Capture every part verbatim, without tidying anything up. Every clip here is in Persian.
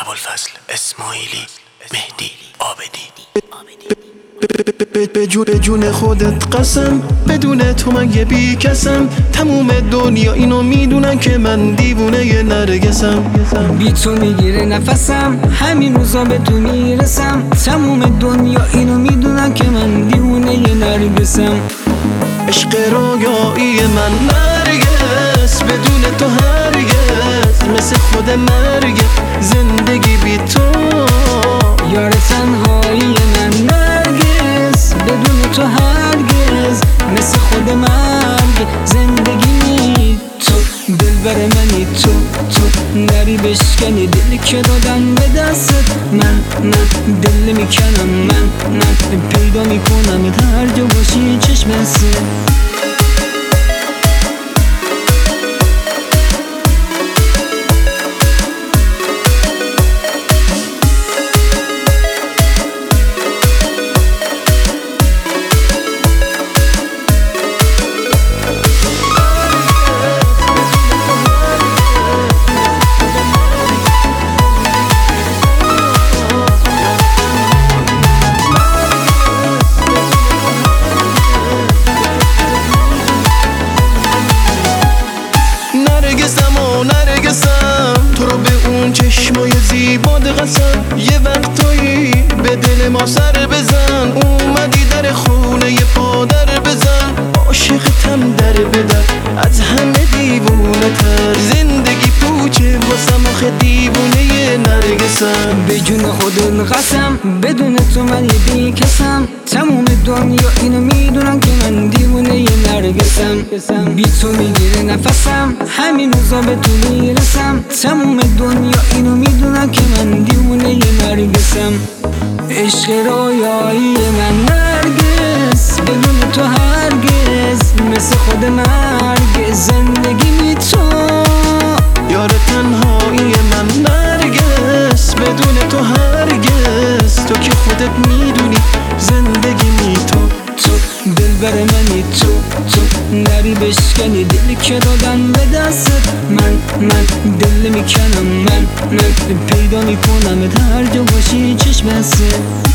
ابوالفضل اسماعیلی مهدی عابدی. به جون جون خودت قسم، بدون تو من یه بی کسم. تموم دنیا اینو میدونن که من دیوونه ی نرگسم. بی تو میگیره نفسم، همین روزا به تو میرسم. تموم دنیا اینو میدونن که من دیوونه ی نرگسم. عشق رویایی من نرگس، بدون تو هرگز مثل خود مرگ. زندگی بی تو یار تنهایی من نرگس، بدون تو هرگز مثل خود مرگ. زندگی می تو، دلبر منی تو، تو نری بشکنی دلی که دادن به دستت. من من دل میکنم، من من پیدا میکنم هر جا باشی چشم سه. نرگسم و نرگسم، تو رو به اون چشمای زیباد قسم. یه وقتایی به دل ما سر بزن، اومدی در خونه یه پادر بزن. عاشقتم در بدر، از همه دیوونه تر. زندگی پوچه واسم آخه دیوونه ی نرگسم. به جون خودت قسم، بدون تو من یه بی کسم. تموم دنیا اینو میدونن که من دیوونه ی نرگسم. بی تو میگیره نفسم، همین روزا به تو میرسم. تموم دنیا اینو میدونن که من دیوونه ی نرگسم. عشق رویایی من نرگس، بدون تو هرگز مثل خود مرگ. زندگی می تو یار تنهایی من نرگس، بدون تو هرگز. تو که خودت میدونی زندگی می تو، تو دلبر منی تو، تو نری بشکنی دلی که دادن به دستت. من من دل میکنم، من من پیدا میکنم هر جا باشی چشم سه.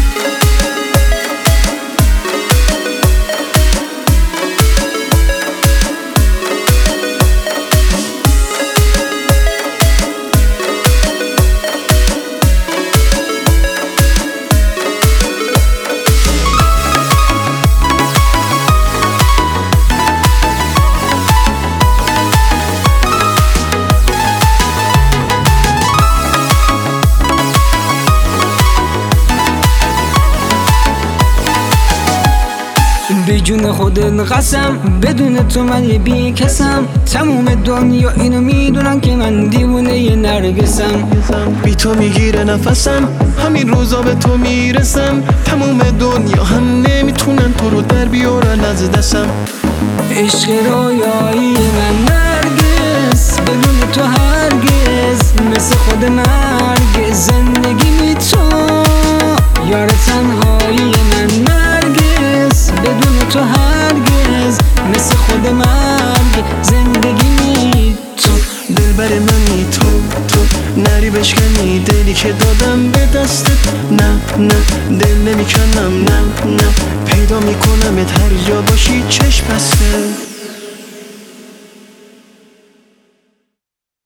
به جون خودت قسم، بدون تو من یه بی کسم. تموم دنیا اینو میدونن که من دیوونه ی نرگسم. بی تو میگیره نفسم، همین روزا به تو میرسم. تموم دنیا هم نمیتونن تو رو در بیارن از دستم. عشق رویایی من نرگس، بدون تو هرگز مثل خود مرگ. زندگی می تو یار تنهایی من نرگس، بدون تو هرگز مثل خود مرگ. زندگی می تو، دلبر منی تو، تو نری بشکنی دلی که دادم به دستت. نه نه دل نمیکنم، نه نه پیدا میکنم هر جا باشی چشم بسته.